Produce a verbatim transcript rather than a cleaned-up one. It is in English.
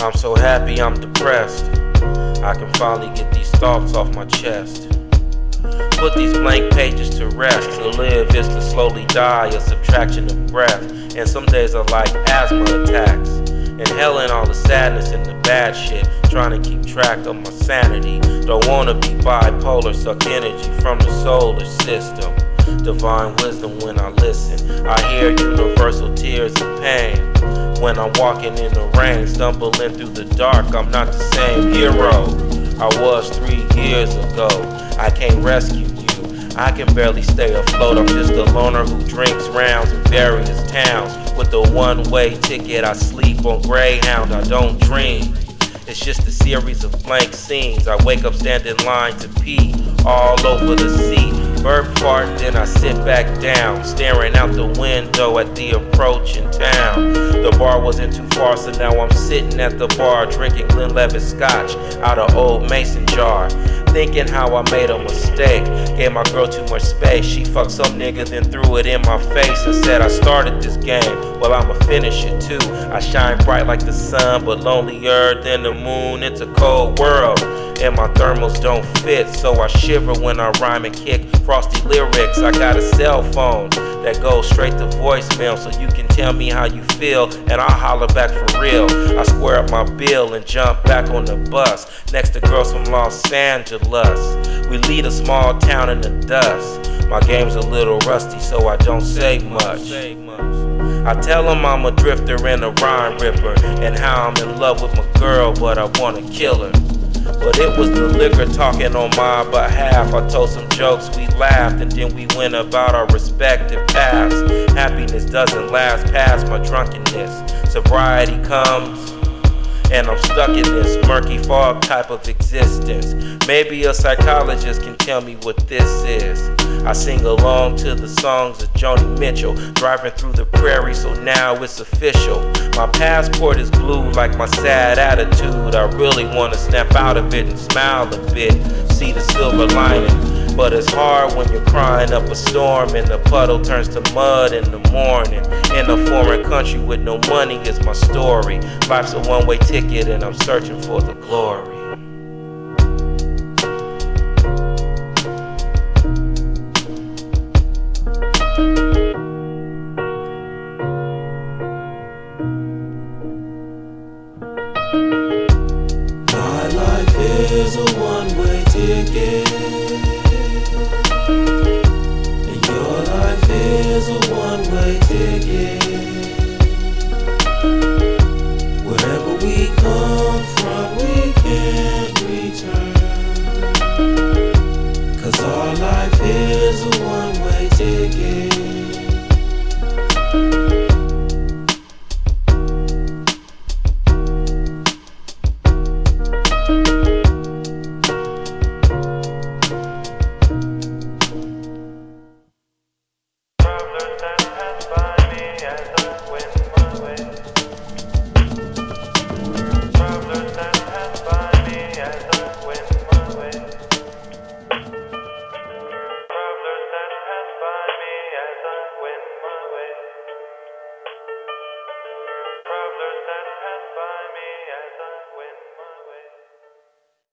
I'm so happy I'm depressed. I can finally get these thoughts off my chest. Put these blank pages to rest. To live is to slowly die, a subtraction of breath. And some days are like asthma attacks, inhaling all the sadness and the bad shit, trying to keep track of my sanity. Don't wanna be bipolar, suck energy from the solar system. Divine wisdom when I listen. I hear universal tears of pain. When I'm walking in the rain, stumbling through the dark, I'm not the same hero I was three years ago. I can't rescue you, I can barely stay afloat. I'm just a loner who drinks rounds in various towns. With a one-way ticket, I sleep on Greyhound, I don't dream. It's just a series of blank scenes. I wake up, stand in line to pee all over the seat. Burp fart, then I sit back down, staring out the window at the approaching town. The bar wasn't too far, so now I'm sitting at the bar drinking Glenlivet scotch out of old mason jar. Thinking how I made a mistake, gave my girl too much space. She fucked some nigga, then threw it in my face and said I started this game, well I'ma finish it too. I shine bright like the sun, but lonelier than the moon. It's a cold world, and my thermals don't fit, so I shiver when I rhyme and kick frosty lyrics. I got a cell phone that goes straight to voicemail, so you can tell me how you feel, and I'll holler back for real. I square up my bill and jump back on the bus, next to girls from Los Angeles. We lead a small town in the dust. My game's a little rusty, so I don't say much. I tell them I'm a drifter and a rhyme ripper, and how I'm in love with my girl, but I wanna kill her. But it was the liquor talking on my behalf. I told some jokes, we laughed, and then we went about our respective paths. Happiness doesn't last past my drunkenness. Sobriety comes, and I'm stuck in this murky fog type of existence. Maybe a psychologist can tell me what this is. I sing along to the songs of Joni Mitchell, driving through the prairie, so now it's official. My passport is blue like my sad attitude. I really wanna snap out of it and smile a bit, see the silver lining. But it's hard when you're crying up a storm and the puddle turns to mud in the morning. In a foreign country with no money is my story. Life's a one-way ticket and I'm searching for the glory. My life is a one-way ticket, and your life is a one-way ticket. Wherever we come from, we can